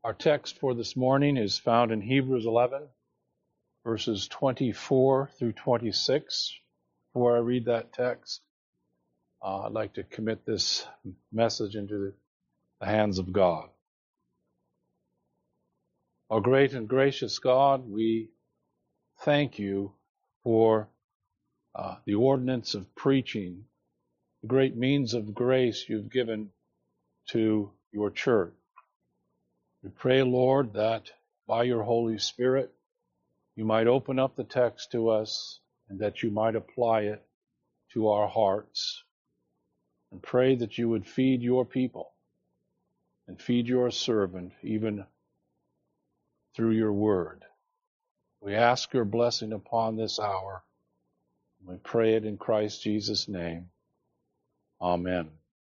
Our text for this morning is found in Hebrews 11, verses 24 through 26. Before I read that text, I'd like to commit this message into the hands of God. Our great and gracious God, we thank you for the ordinance of preaching, the great means of grace you've given to your church. We pray, Lord, that by your Holy Spirit, you might open up the text to us and that you might apply it to our hearts. And pray that you would feed your people and feed your servant even through your word. We ask your blessing upon this hour. We pray it in Christ Jesus' name. Amen.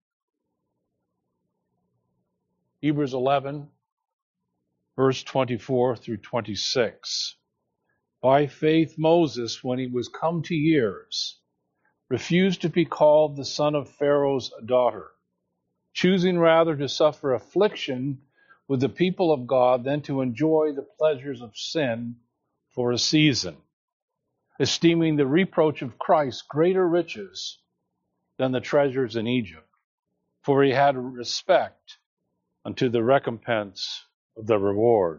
Hebrews 11, verse 24 through 26. By faith Moses, when he was come to years, refused to be called the son of Pharaoh's daughter, choosing rather to suffer affliction with the people of God than to enjoy the pleasures of sin for a season, esteeming the reproach of Christ greater riches than the treasures in Egypt, for he had respect unto the recompense of the reward.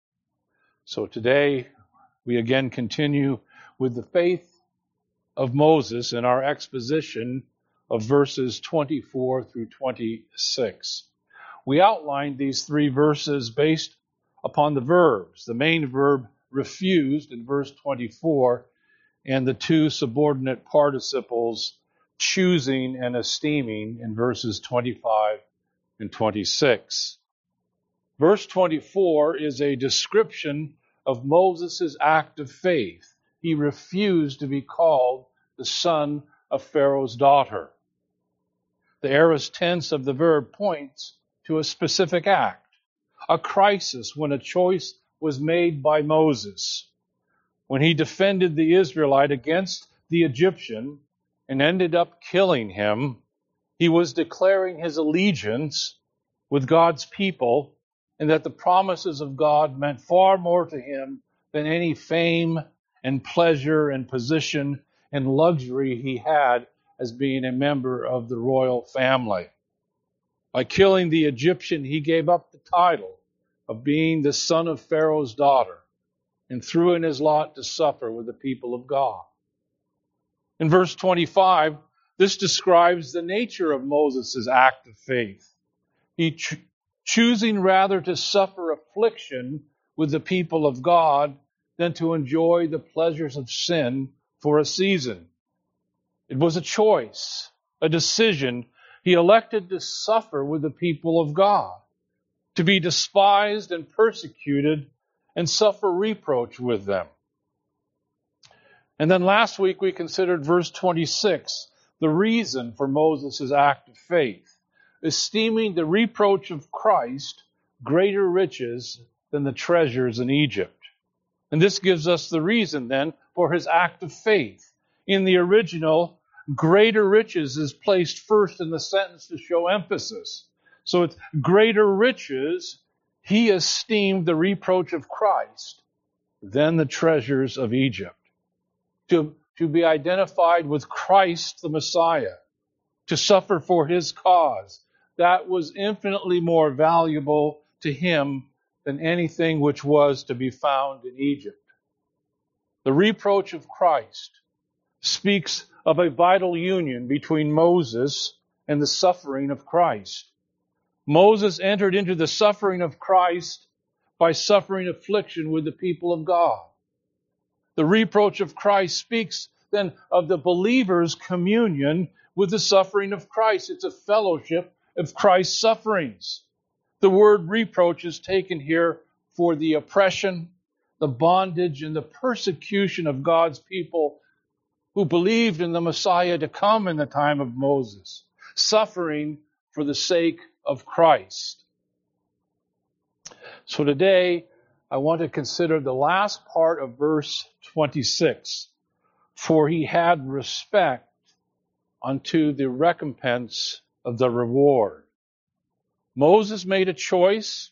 So today we again continue with the faith of Moses in our exposition of verses 24 through 26. We outlined these three verses based upon the verbs. The main verb refused in verse 24 and the two subordinate participles choosing and esteeming in verses 25 and 26. Verse 24 is a description of Moses' act of faith. He refused to be called the son of Pharaoh's daughter. The aorist tense of the verb points to a specific act, a crisis when a choice was made by Moses. When he defended the Israelite against the Egyptian and ended up killing him, he was declaring his allegiance with God's people and that the promises of God meant far more to him than any fame and pleasure and position and luxury he had as being a member of the royal family. By killing the Egyptian, he gave up the title of being the son of Pharaoh's daughter and threw in his lot to suffer with the people of God. In verse 25, this describes the nature of Moses' act of faith. He choosing rather to suffer affliction with the people of God than to enjoy the pleasures of sin for a season. It was a choice, a decision. He elected to suffer with the people of God, to be despised and persecuted and suffer reproach with them. And then last week we considered verse 26, the reason for Moses' act of faith, esteeming the reproach of Christ greater riches than the treasures in Egypt. And this gives us the reason then for his act of faith. In the original, greater riches is placed first in the sentence to show emphasis. So it's greater riches, he esteemed the reproach of Christ than the treasures of Egypt. To be identified with Christ the Messiah, to suffer for his cause, that was infinitely more valuable to him than anything which was to be found in Egypt. The reproach of Christ speaks of a vital union between Moses and the suffering of Christ. Moses entered into the suffering of Christ by suffering affliction with the people of God. The reproach of Christ speaks then of the believer's communion with the suffering of Christ. It's a fellowship of Christ's sufferings. The word reproach is taken here for the oppression, the bondage, and the persecution of God's people who believed in the Messiah to come in the time of Moses, suffering for the sake of Christ. So today, I want to consider the last part of verse 26. For he had respect unto the recompense of the reward. Moses made a choice,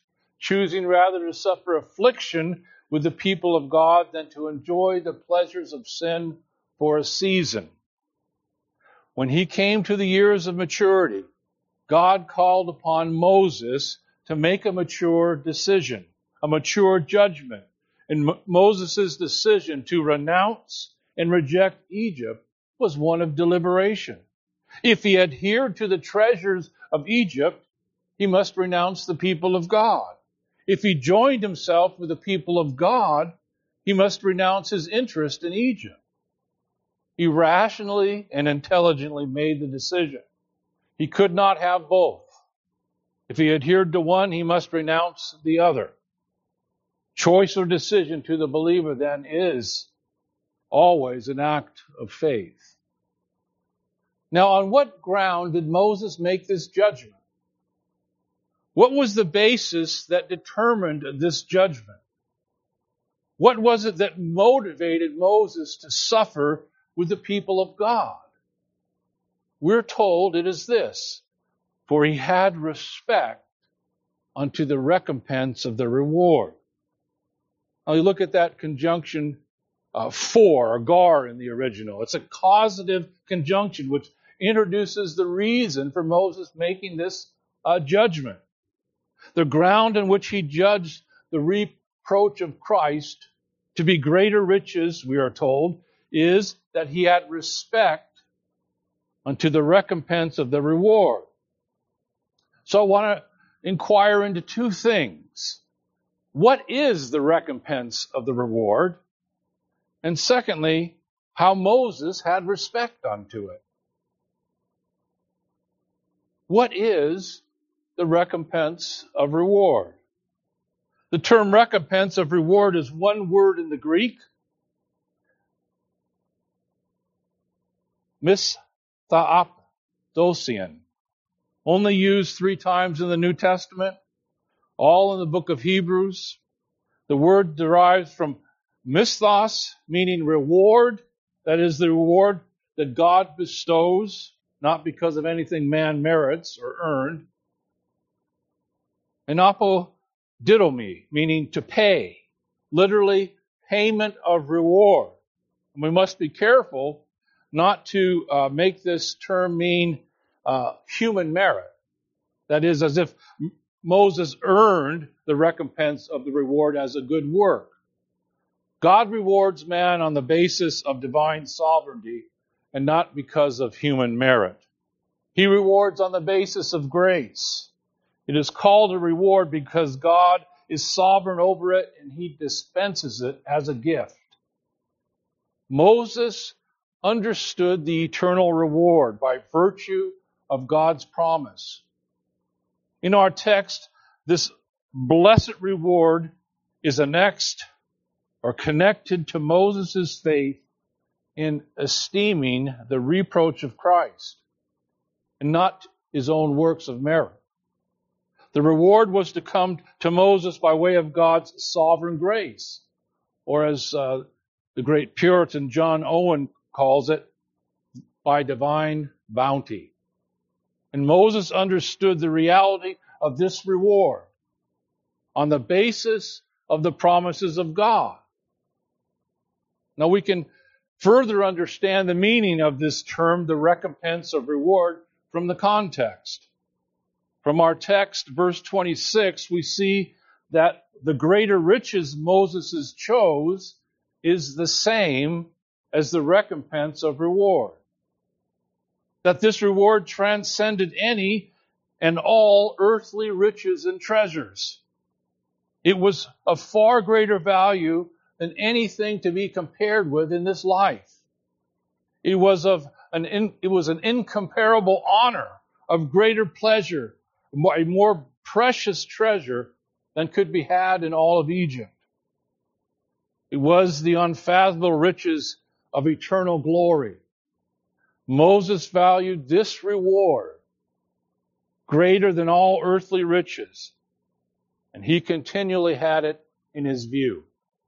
choosing rather to suffer affliction with the people of God than to enjoy the pleasures of sin for a season. When he came to the years of maturity, God called upon Moses to make a mature decision, a mature judgment. And Moses' decision to renounce and reject Egypt was one of deliberation. If he adhered to the treasures of Egypt, he must renounce the people of God. If he joined himself with the people of God, he must renounce his interest in Egypt. He rationally and intelligently made the decision. He could not have both. If he adhered to one, he must renounce the other. Choice or decision to the believer then is always an act of faith. Now, on what ground did Moses make this judgment? What was the basis that determined this judgment? What was it that motivated Moses to suffer with the people of God? We're told it is this: for he had respect unto the recompense of the reward. Now you look at that conjunction for, or gar in the original. It's a causative conjunction which introduces the reason for Moses making this judgment. The ground on which he judged the reproach of Christ to be greater riches, we are told, is that he had respect unto the recompense of the reward. So I want to inquire into two things. What is the recompense of the reward? And secondly, how Moses had respect unto it. What is the recompense of reward? The term recompense of reward is one word in the Greek, misthaadosion, only used 3 times in the New Testament, all in the book of Hebrews. The word derives from misthos, meaning reward. That is the reward that God bestows, not because of anything man merits or earned. And apodidomi, meaning to pay, literally payment of reward. And we must be careful not to make this term mean human merit. That is, as if Moses earned the recompense of the reward as a good work. God rewards man on the basis of divine sovereignty and not because of human merit. He rewards on the basis of grace. It is called a reward because God is sovereign over it and he dispenses it as a gift. Moses understood the eternal reward by virtue of God's promise. In our text, this blessed reward is annexed or connected to Moses' faith in esteeming the reproach of Christ and not his own works of merit. The reward was to come to Moses by way of God's sovereign grace, or as the great Puritan John Owen calls it, by divine bounty. And Moses understood the reality of this reward on the basis of the promises of God. Now we can further understand the meaning of this term, the recompense of reward, from the context. From our text, verse 26, we see that the greater riches Moses chose is the same as the recompense of reward. That this reward transcended any and all earthly riches and treasures. It was of far greater value than anything to be compared with in this life. It was an incomparable honor, of greater pleasure, a more precious treasure than could be had in all of Egypt. It was the unfathomable riches of eternal glory. Moses valued this reward greater than all earthly riches, and he continually had it in his view.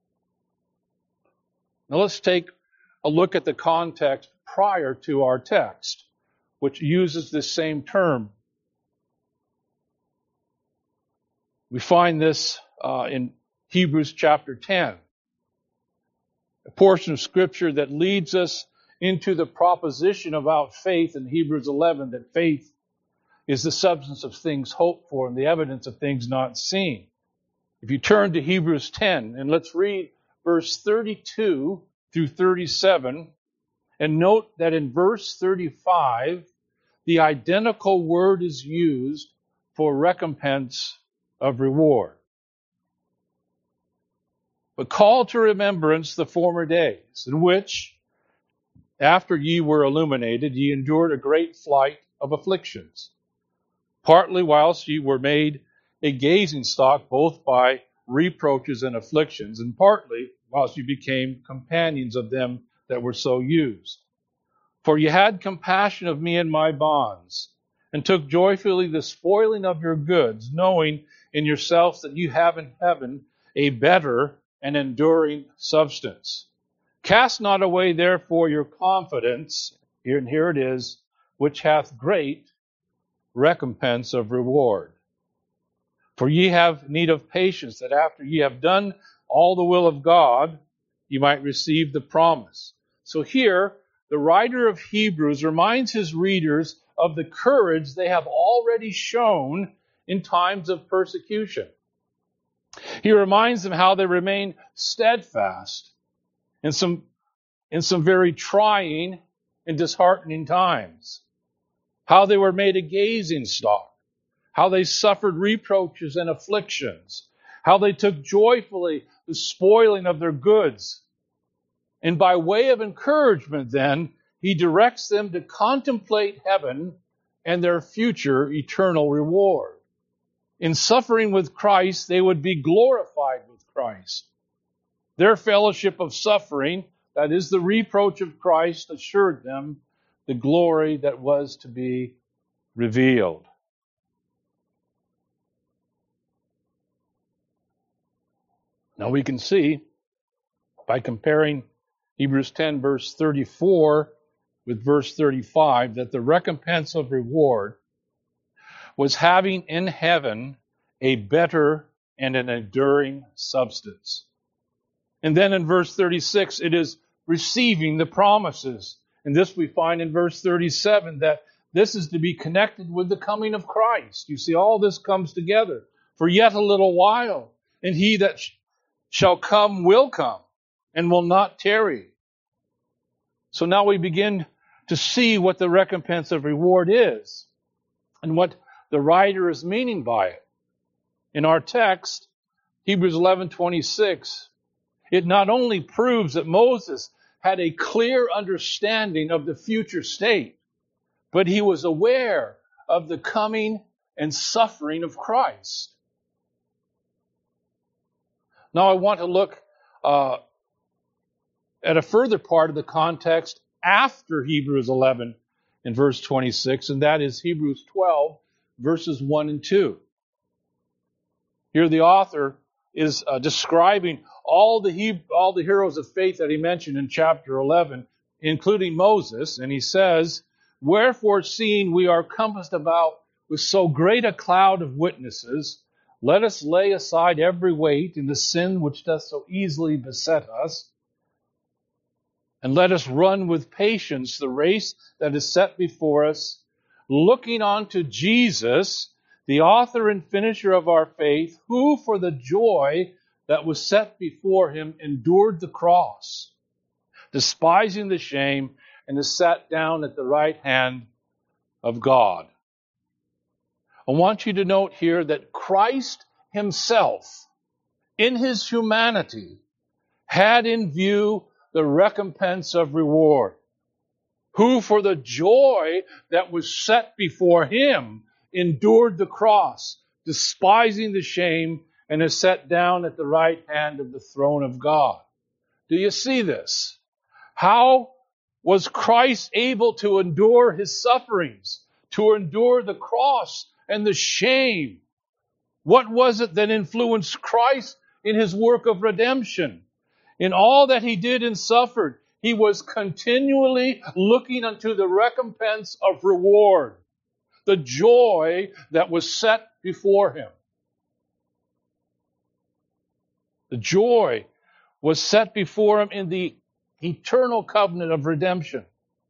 Now let's take a look at the context prior to our text, which uses this same term. We find this in Hebrews chapter 10, a portion of Scripture that leads us into the proposition about faith in Hebrews 11, that faith is the substance of things hoped for and the evidence of things not seen. If you turn to Hebrews 10, and let's read verse 32 through 37, and note that in verse 35, the identical word is used for recompense of reward. But call to remembrance the former days, in which, after ye were illuminated, ye endured a great flight of afflictions, partly whilst ye were made a gazing stock both by reproaches and afflictions, and partly whilst you became companions of them that were so used. For ye had compassion of me in my bonds, and took joyfully the spoiling of your goods, knowing in yourselves that you have in heaven a better and enduring substance. Cast not away therefore your confidence, and here it is, which hath great recompense of reward. For ye have need of patience, that after ye have done all the will of God, ye might receive the promise. So here, the writer of Hebrews reminds his readers of the courage they have already shown in times of persecution. He reminds them how they remain steadfast in some very trying and disheartening times, how they were made a gazing stock, how they suffered reproaches and afflictions, how they took joyfully the spoiling of their goods. And by way of encouragement, then, he directs them to contemplate heaven and their future eternal reward. In suffering with Christ, they would be glorified with Christ. Their fellowship of suffering, that is the reproach of Christ, assured them the glory that was to be revealed. Now we can see, by comparing Hebrews 10 verse 34 with verse 35, that the recompense of reward was having in heaven a better and an enduring substance. And then in verse 36, it is receiving the promises. And this we find in verse 37, that this is to be connected with the coming of Christ. You see, all this comes together. For yet a little while, and he that shall come will come, and will not tarry. So now we begin to see what the recompense of reward is, and what the writer is meaning by it. In our text, Hebrews 11:26, it not only proves that Moses had a clear understanding of the future state, but he was aware of the coming and suffering of Christ. Now I want to look at a further part of the context after Hebrews 11 in verse 26, and that is Hebrews 12, verses 1 and 2. Here the author is describing all the heroes of faith that he mentioned in chapter 11, including Moses, and he says, "Wherefore, seeing we are compassed about with so great a cloud of witnesses, let us lay aside every weight and the sin which doth so easily beset us, and let us run with patience the race that is set before us, looking unto Jesus, the author and finisher of our faith, who for the joy that was set before him endured the cross, despising the shame, and is sat down at the right hand of God." I want you to note here that Christ himself, in his humanity, had in view the recompense of reward, who for the joy that was set before him endured the cross, despising the shame, and is set down at the right hand of the throne of God. Do you see this? How was Christ able to endure his sufferings, to endure the cross and the shame? What was it that influenced Christ in his work of redemption? In all that he did and suffered, he was continually looking unto the recompense of reward, the joy that was set before him. The joy was set before him in the eternal covenant of redemption,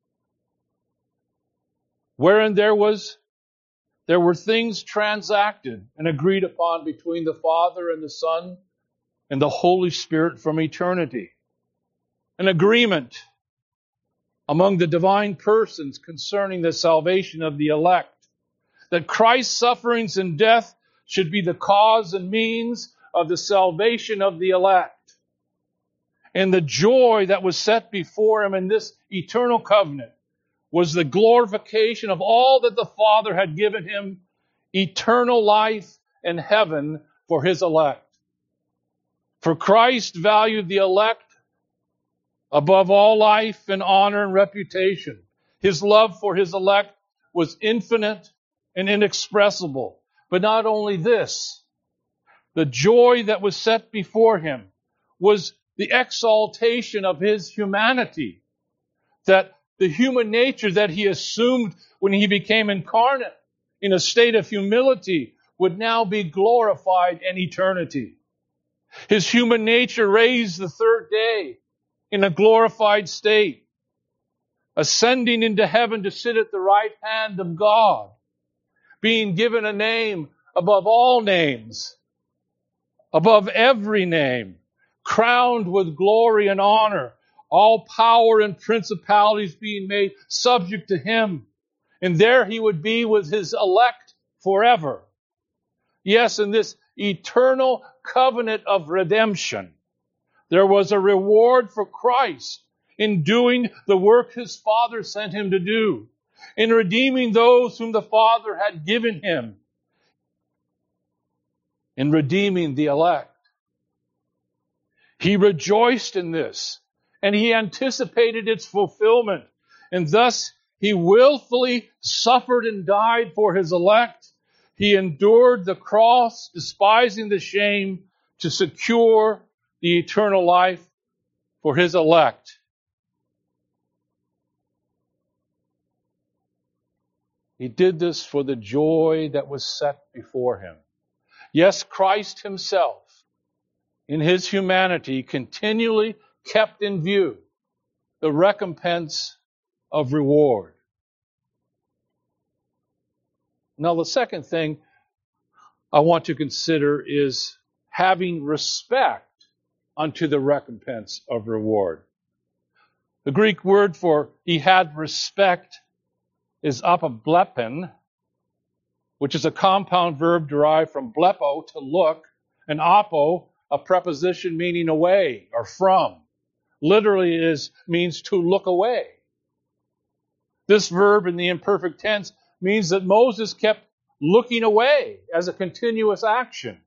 wherein there were things transacted and agreed upon between the Father and the Son and the Holy Spirit from eternity. An agreement among the divine persons concerning the salvation of the elect, that Christ's sufferings and death should be the cause and means of the salvation of the elect. And the joy that was set before him in this eternal covenant was the glorification of all that the Father had given him, eternal life and heaven for his elect. For Christ valued the elect above all life and honor and reputation. His love for his elect was infinite and inexpressible. But not only this, the joy that was set before him was the exaltation of his humanity, that the human nature that he assumed when he became incarnate in a state of humility would now be glorified in eternity. His human nature raised the third day in a glorified state, ascending into heaven to sit at the right hand of God, being given a name above all names, above every name, crowned with glory and honor, all power and principalities being made subject to him. And there he would be with his elect forever. Yes, in this eternal covenant of redemption, there was a reward for Christ in doing the work his Father sent him to do, in redeeming those whom the Father had given him, in redeeming the elect. He rejoiced in this, and he anticipated its fulfillment, and thus he willfully suffered and died for his elect. He endured the cross, despising the shame, to secure the eternal life for his elect. He did this for the joy that was set before him. Yes, Christ himself, in his humanity, continually kept in view the recompense of reward. Now, the second thing I want to consider is having respect unto the recompense of reward. The Greek word for he had respect is apoblepen, which is a compound verb derived from blepo, to look, and apo, a preposition meaning away or from. Literally means to look away. This verb in the imperfect tense means that Moses kept looking away as a continuous action.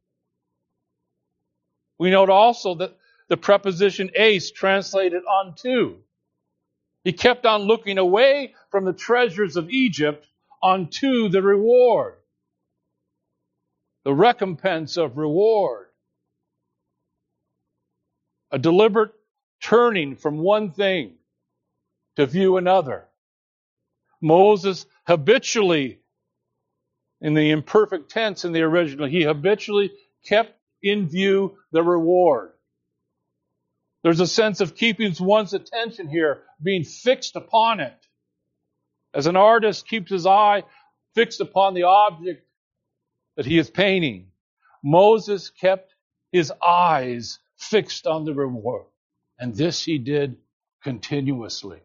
We note also that the preposition eis, translated unto. He kept on looking away from the treasures of Egypt unto the reward, the recompense of reward. A deliberate turning from one thing to view another. Moses habitually, in the imperfect tense in the original, he habitually kept in view the reward. There's a sense of keeping one's attention here, being fixed upon it. As an artist keeps his eye fixed upon the object that he is painting, Moses kept his eyes fixed on the reward. And this he did continuously.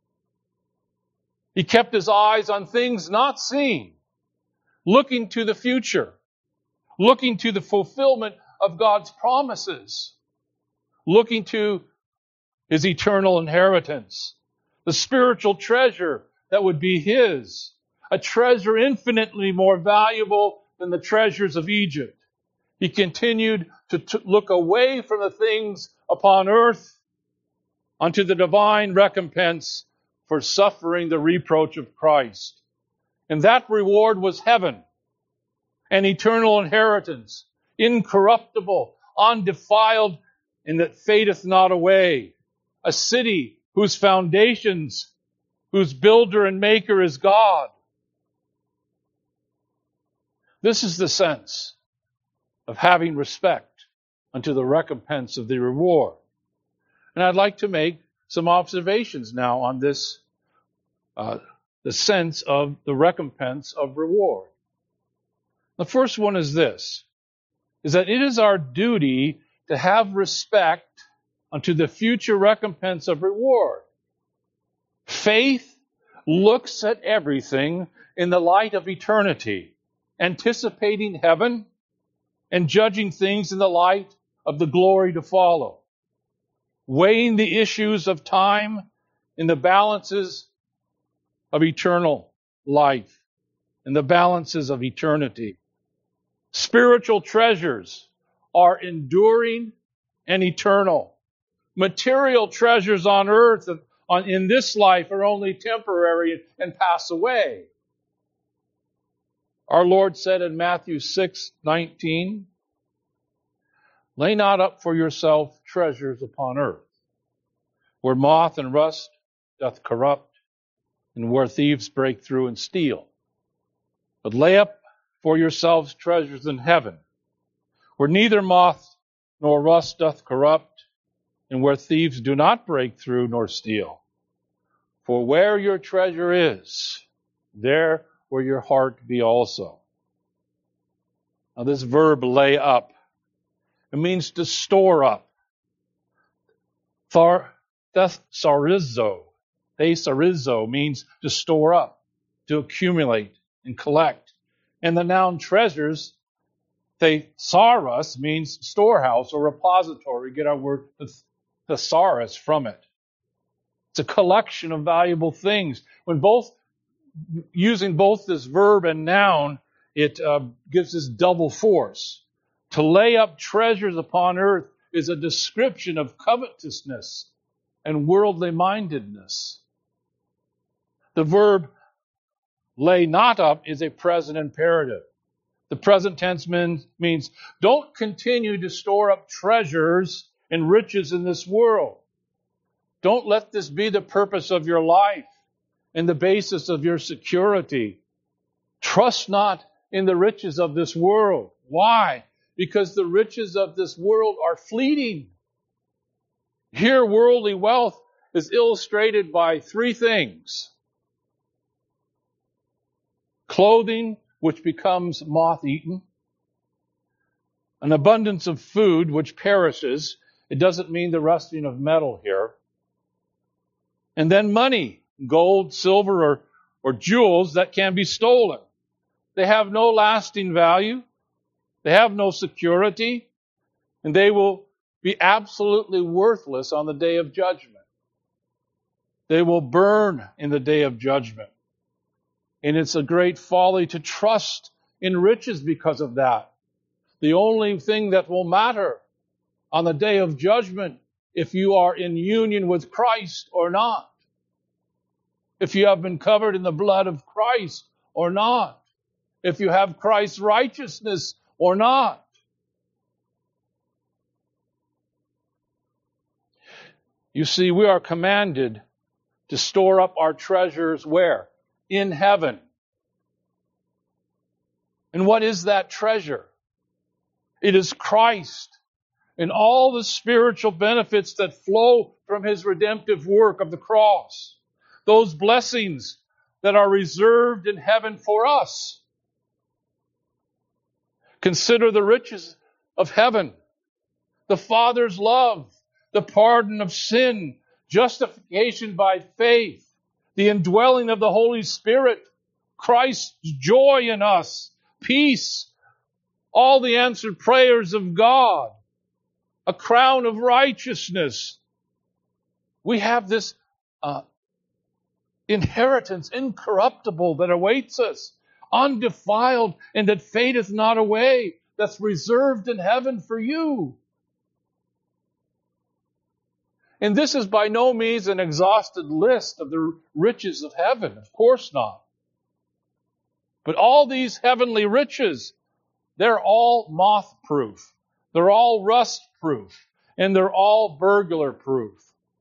He kept his eyes on things not seen, looking to the future, looking to the fulfillment of God's promises, looking to his eternal inheritance, the spiritual treasure that would be his, a treasure infinitely more valuable than the treasures of Egypt. He continued to look away from the things upon earth unto the divine recompense for suffering the reproach of Christ. And that reward was heaven, an eternal inheritance, incorruptible, undefiled, and that fadeth not away. A city whose foundations, whose builder and maker is God. This is the sense of having respect unto the recompense of the reward. And I'd like to make some observations now on this, the sense of the recompense of reward. The first one is this, is that it is our duty to have respect unto the future recompense of reward. Faith looks at everything in the light of eternity, anticipating heaven and judging things in the light of the glory to follow, weighing the issues of time in the balances of eternal life, in the balances of eternity. Spiritual treasures are enduring and eternal. Material treasures on earth in this life are only temporary and pass away. Our Lord said in Matthew 6:19, "Lay not up for yourself treasures upon earth, where moth and rust doth corrupt, and where thieves break through and steal. But lay up for yourselves treasures in heaven, where neither moth nor rust doth corrupt, and where thieves do not break through nor steal. For where your treasure is, there will your heart be also." Now this verb, lay up, it means to store up. Thesarizo means to store up, to accumulate and collect. And the noun treasures, thesaurus, means storehouse or repository. Get our word thesaurus from it. It's a collection of valuable things. When using both this verb and noun, it gives this double force. To lay up treasures upon earth is a description of covetousness and worldly mindedness. The verb lay not up is a present imperative. The present tense means don't continue to store up treasures and riches in this world. Don't let this be the purpose of your life and the basis of your security. Trust not in the riches of this world. Why? Because the riches of this world are fleeting. Here, worldly wealth is illustrated by three things. Clothing, which becomes moth-eaten. An abundance of food, which perishes. It doesn't mean the rusting of metal here. And then money, gold, silver, or jewels that can be stolen. They have no lasting value. They have no security. And they will be absolutely worthless on the day of judgment. They will burn in the day of judgment. And it's a great folly to trust in riches because of that. The only thing that will matter on the day of judgment, if you are in union with Christ or not. If you have been covered in the blood of Christ or not. If you have Christ's righteousness or not. You see, we are commanded to store up our treasures where? In heaven. And what is that treasure? It is Christ and all the spiritual benefits that flow from His redemptive work of the cross. Those blessings that are reserved in heaven for us. Consider the riches of heaven, the Father's love, the pardon of sin, justification by faith, the indwelling of the Holy Spirit, Christ's joy in us, peace, all the answered prayers of God, a crown of righteousness. We have this inheritance incorruptible that awaits us, undefiled, and that fadeth not away, that's reserved in heaven for you. And this is by no means an exhausted list of the riches of heaven. Of course not. But all these heavenly riches, they're all moth-proof. They're all rust-proof. And they're all burglar-proof.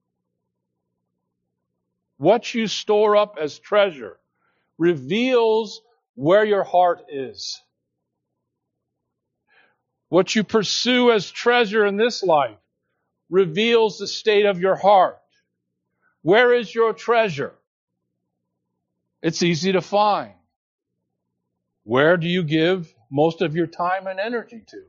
What you store up as treasure reveals where your heart is. What you pursue as treasure in this life reveals the state of your heart. Where is your treasure? It's easy to find. Where do you give most of your time and energy to?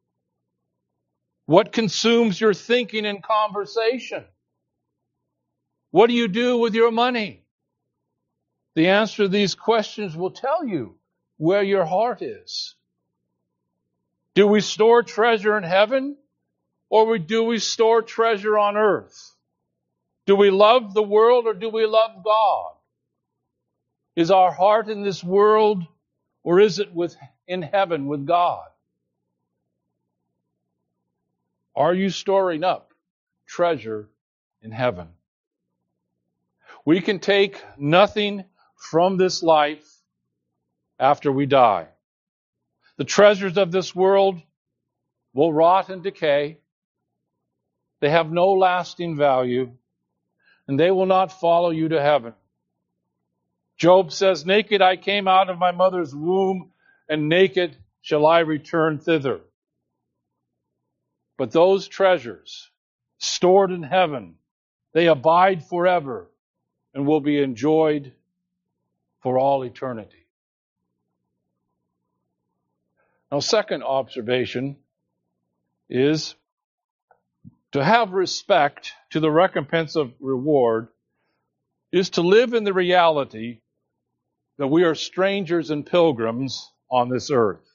What consumes your thinking and conversation? What do you do with your money? The answer to these questions will tell you where your heart is. Do we store treasure in heaven, or do we store treasure on earth? Do we love the world, or do we love God? Is our heart in this world, or is it in heaven with God? Are you storing up treasure in heaven? We can take nothing from this life after we die. The treasures of this world will rot and decay. They have no lasting value, and they will not follow you to heaven. Job says, "Naked I came out of my mother's womb, and naked shall I return thither." But those treasures stored in heaven, they abide forever and will be enjoyed for all eternity. Now, second observation is to have respect to the recompense of reward is to live in the reality that we are strangers and pilgrims on this earth.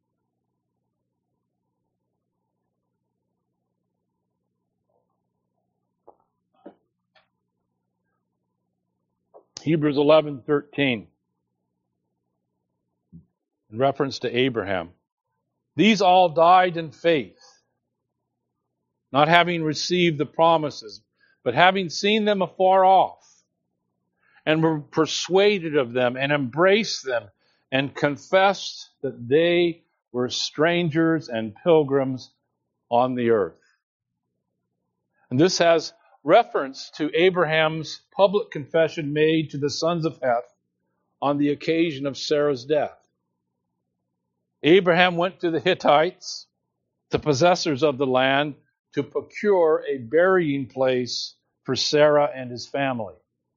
Hebrews 11:13, in reference to Abraham. These all died in faith, not having received the promises, but having seen them afar off, and were persuaded of them, and embraced them, and confessed that they were strangers and pilgrims on the earth. And this has reference to Abraham's public confession made to the sons of Heth on the occasion of Sarah's death. Abraham went to the Hittites, the possessors of the land, to procure a burying place for Sarah and his family.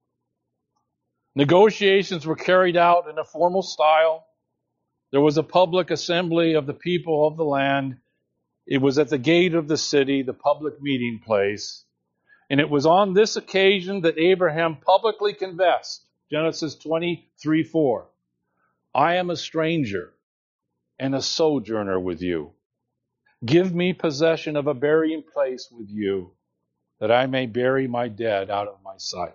Negotiations were carried out in a formal style. There was a public assembly of the people of the land. It was at the gate of the city, the public meeting place. And it was on this occasion that Abraham publicly confessed, Genesis 23:4, "I am a stranger and a sojourner with you. Give me possession of a burying place with you, that I may bury my dead out of my sight."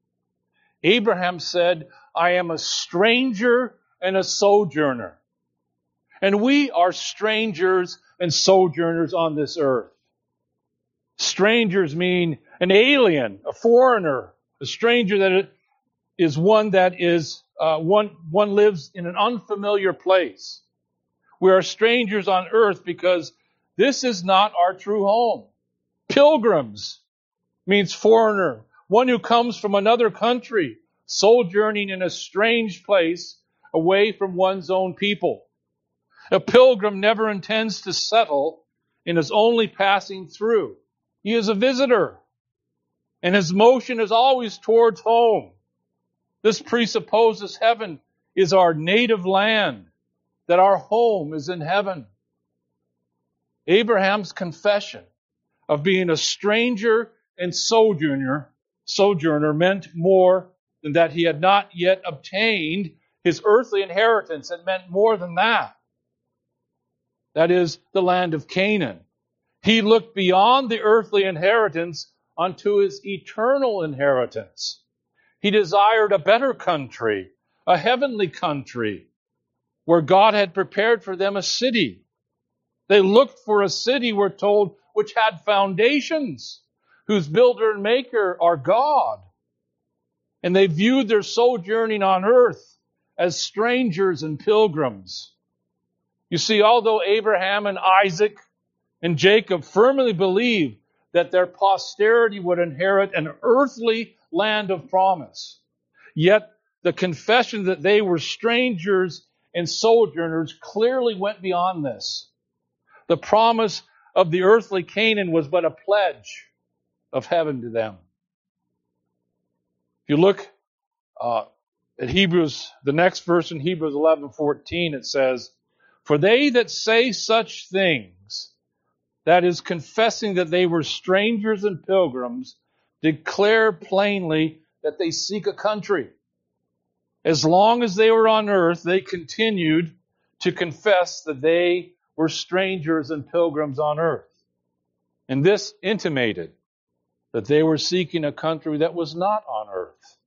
Abraham said, "I am a stranger and a sojourner." And we are strangers and sojourners on this earth. Strangers mean an alien, a foreigner, a stranger that is one that is one lives in an unfamiliar place. We are strangers on earth because this is not our true home. Pilgrims means foreigner, one who comes from another country, sojourning in a strange place away from one's own people. A pilgrim never intends to settle and is only passing through. He is a visitor, and his motion is always towards home. This presupposes heaven is our native land, that our home is in heaven. Abraham's confession of being a stranger and sojourner meant more than that he had not yet obtained his earthly inheritance. It meant more than that. That is, the land of Canaan. He looked beyond the earthly inheritance unto his eternal inheritance. He desired a better country, a heavenly country, where God had prepared for them a city. They looked for a city, we're told, which had foundations, whose builder and maker are God. And they viewed their sojourning on earth as strangers and pilgrims. You see, although Abraham and Isaac and Jacob firmly believed that their posterity would inherit an earthly land of promise, yet the confession that they were strangers and sojourners clearly went beyond this. The promise of the earthly Canaan was but a pledge of heaven to them. If you look at Hebrews, the next verse in Hebrews 11:14, it says, "For they that say such things," that is, confessing that they were strangers and pilgrims, "declare plainly that they seek a country." As long as they were on earth, they continued to confess that they were strangers and pilgrims on earth. And this intimated that they were seeking a country that was not on earth.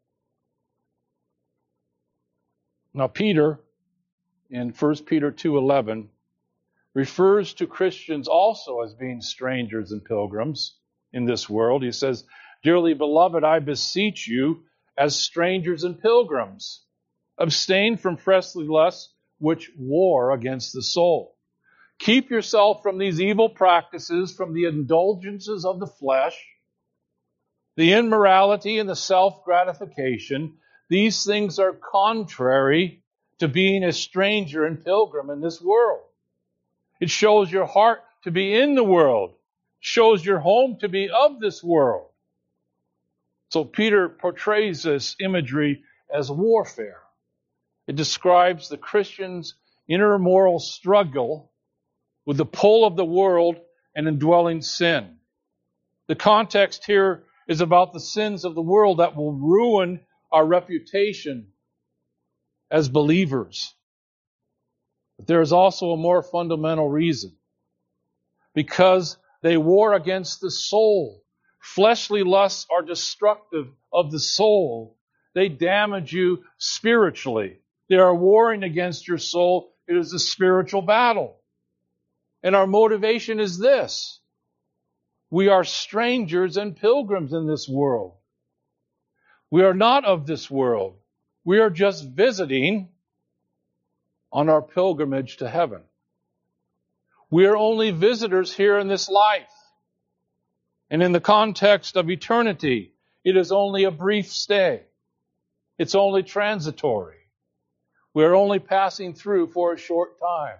Now, Peter, in 1 Peter 2:11, refers to Christians also as being strangers and pilgrims in this world. He says, "Dearly beloved, I beseech you, as strangers and pilgrims, abstain from fleshly lusts which war against the soul. Keep yourself from these evil practices, from the indulgences of the flesh, the immorality and the self-gratification. These things are contrary to being a stranger and pilgrim in this world." It shows your heart to be in the world, shows your home to be of this world. So Peter portrays this imagery as warfare. It describes the Christian's inner moral struggle with the pull of the world and indwelling sin. The context here is about the sins of the world that will ruin our reputation as believers. But there is also a more fundamental reason. Because they war against the soul. Fleshly lusts are destructive of the soul. They damage you spiritually. They are warring against your soul. It is a spiritual battle. And our motivation is this: we are strangers and pilgrims in this world. We are not of this world. We are just visiting on our pilgrimage to heaven. We are only visitors here in this life. And in the context of eternity, it is only a brief stay. It's only transitory. We are only passing through for a short time.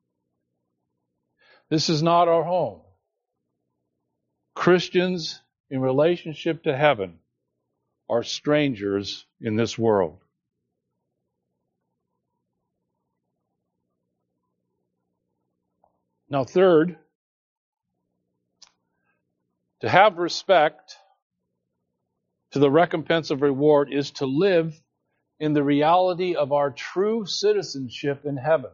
This is not our home. Christians in relationship to heaven are strangers in this world. Now, third, to have respect to the recompense of reward is to live in the reality of our true citizenship in heaven.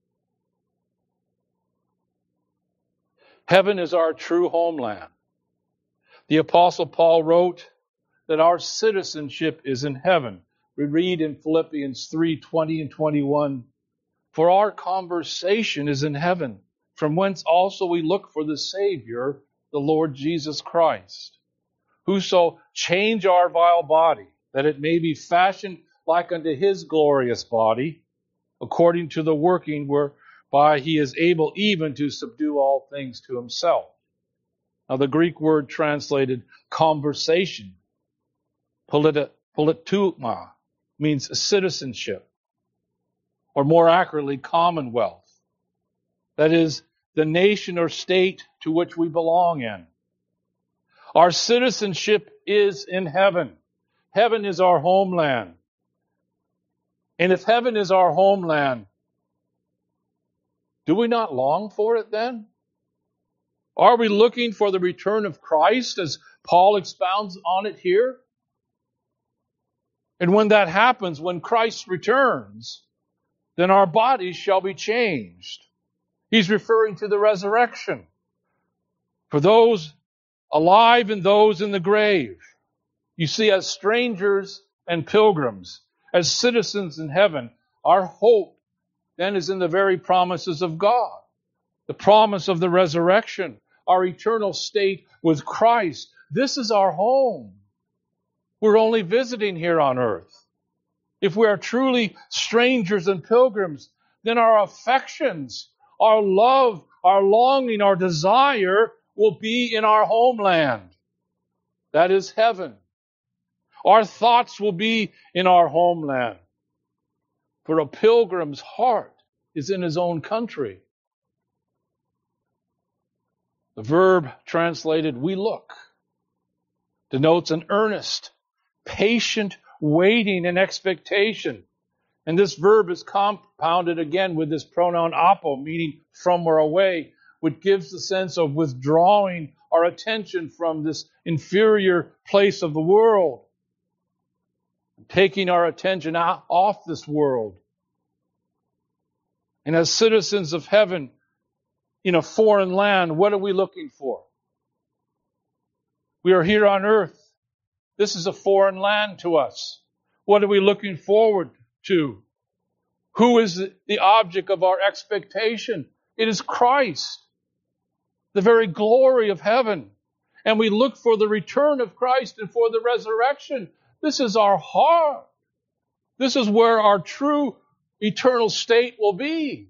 Heaven is our true homeland. The Apostle Paul wrote that our citizenship is in heaven. We read in Philippians 3:20 and 21, "For our conversation is in heaven, from whence also we look for the Savior, the Lord Jesus Christ, who shall change our vile body, that it may be fashioned like unto his glorious body, according to the working whereby he is able even to subdue all things to himself." Now the Greek word translated conversation, politeuma, means citizenship, or more accurately, commonwealth. That is, the nation or state to which we belong in. Our citizenship is in heaven. Heaven is our homeland. And if heaven is our homeland, do we not long for it then? Are we looking for the return of Christ as Paul expounds on it here? And when that happens, when Christ returns, then our bodies shall be changed. He's referring to the resurrection. For those alive and those in the grave. You see, as strangers and pilgrims, as citizens in heaven, our hope then is in the very promises of God. The promise of the resurrection, our eternal state with Christ. This is our home. We're only visiting here on earth. If we are truly strangers and pilgrims, then our affections, our love, our longing, our desire will be in our homeland. That is heaven. Our thoughts will be in our homeland. For a pilgrim's heart is in his own country. The verb translated "we look" denotes an earnest, patient waiting and expectation. And this verb is compounded again with this pronoun apo, meaning from or away, which gives the sense of withdrawing our attention from this inferior place of the world, taking our attention off this world. And as citizens of heaven in a foreign land, what are we looking for? We are here on earth. This is a foreign land to us. What are we looking forward to? Who is the object of our expectation? It is Christ, the very glory of heaven. And we look for the return of Christ and for the resurrection. This is our heart. This is where our true eternal state will be.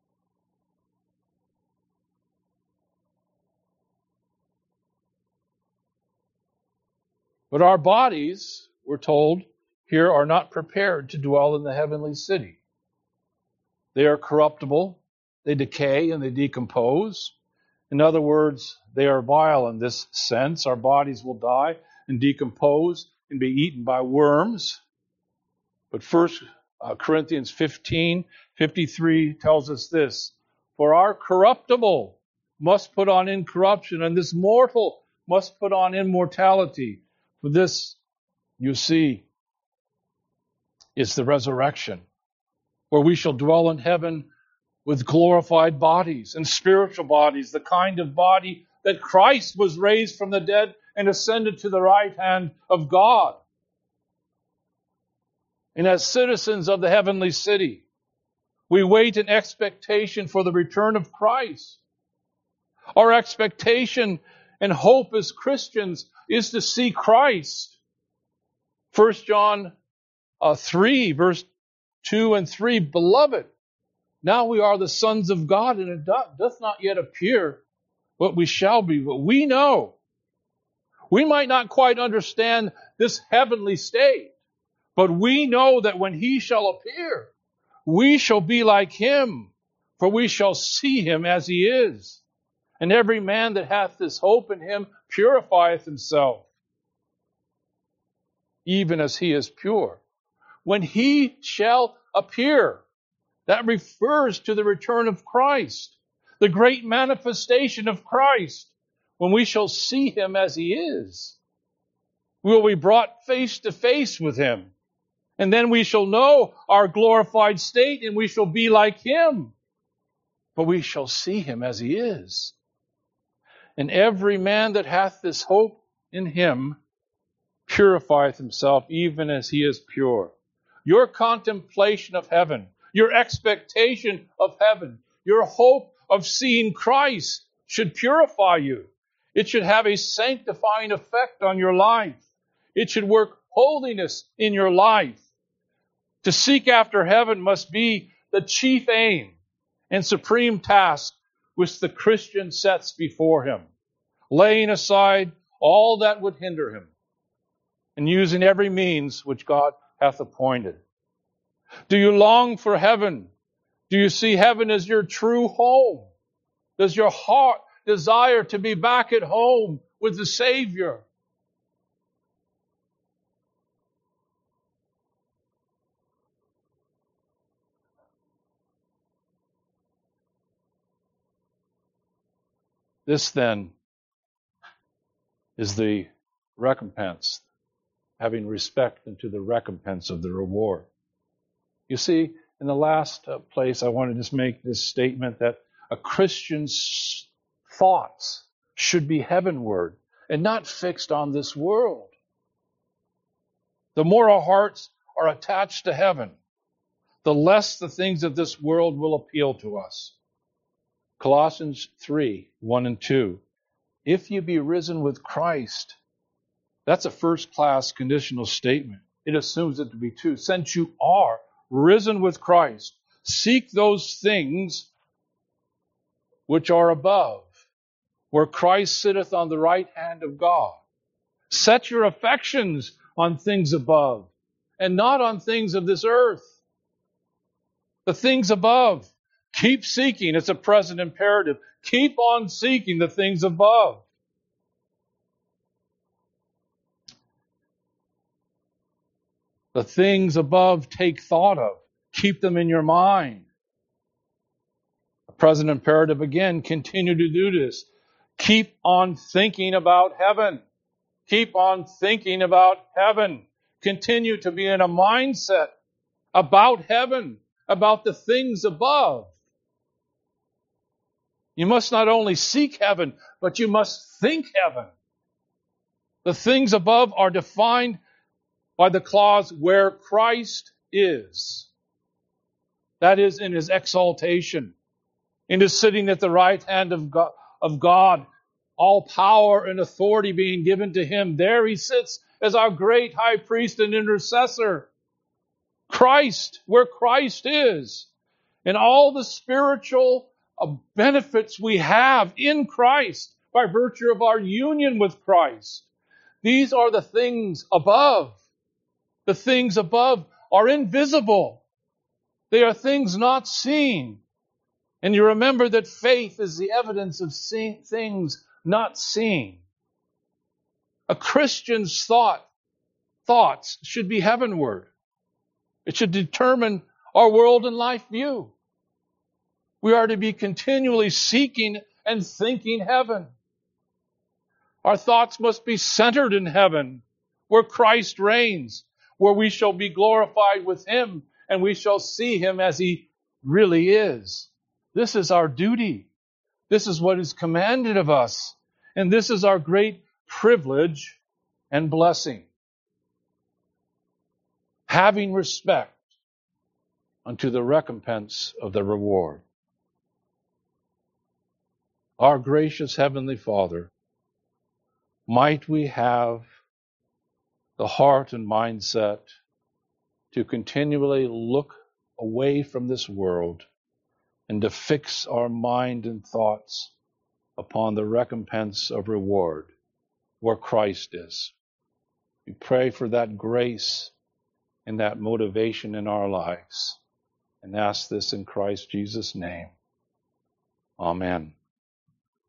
But our bodies, we're told here, are not prepared to dwell in the heavenly city. They are corruptible, they decay, and they decompose. In other words, they are vile in this sense. Our bodies will die and decompose and be eaten by worms. But 1 Corinthians 15:53 tells us this: for our corruptible must put on incorruption, and this mortal must put on immortality. For this, you see, is the resurrection, where we shall dwell in heaven with glorified bodies and spiritual bodies, the kind of body that Christ was raised from the dead and ascended to the right hand of God. And as citizens of the heavenly city, we wait in expectation for the return of Christ. Our expectation and hope as Christians is to see Christ. 1 John 3, verse 2 and 3, beloved, now we are the sons of God, and it doth not yet appear what we shall be. But we know, we might not quite understand this heavenly state, but we know that when He shall appear, we shall be like Him, for we shall see Him as He is. And every man that hath this hope in Him purifieth himself, even as He is pure. When He shall appear, that refers to the return of Christ, the great manifestation of Christ, when we shall see Him as He is. We will be brought face to face with Him. And then we shall know our glorified state, and we shall be like Him. But we shall see Him as He is. And every man that hath this hope in Him purifieth himself, even as He is pure. Your contemplation of heaven, your expectation of heaven, your hope of seeing Christ should purify you. It should have a sanctifying effect on your life. It should work holiness in your life. To seek after heaven must be the chief aim and supreme task which the Christian sets before him, laying aside all that would hinder him and using every means which God hath appointed. Do you long for heaven? Do you see heaven as your true home? Does your heart desire to be back at home with the Savior? This then is the recompense, having respect unto the recompense of the reward. You see, in the last place, I want to just make this statement that a Christian's thoughts should be heavenward and not fixed on this world. The more our hearts are attached to heaven, the less the things of this world will appeal to us. Colossians 3, 1 and 2. If you be risen with Christ, that's a first-class conditional statement. It assumes it to be true. Since you are risen with Christ, seek those things which are above, where Christ sitteth on the right hand of God. Set your affections on things above, and not on things of this earth. The things above. Keep seeking. It's a present imperative. Keep on seeking the things above. The things above, take thought of. Keep them in your mind. The present imperative again, continue to do this. Keep on thinking about heaven. Keep on thinking about heaven. Continue to be in a mindset about heaven, about the things above. You must not only seek heaven, but you must think heaven. The things above are defined by the clause, where Christ is. That is, in his exaltation, in his sitting at the right hand of God, all power and authority being given to him. There he sits as our great high priest and intercessor. Christ, where Christ is. And all the spiritual benefits we have in Christ by virtue of our union with Christ. These are the things above. The things above are invisible. They are things not seen. And you remember that faith is the evidence of things not seen. A Christian's thoughts should be heavenward. It should determine our world and life view. We are to be continually seeking and thinking heaven. Our thoughts must be centered in heaven, where Christ reigns, where we shall be glorified with him, and we shall see him as he really is. This is our duty. This is what is commanded of us. And this is our great privilege and blessing. Having respect unto the recompense of the reward. Our gracious Heavenly Father, might we have the heart and mindset to continually look away from this world and to fix our mind and thoughts upon the recompense of reward where Christ is. We pray for that grace and that motivation in our lives and ask this in Christ Jesus' name. Amen.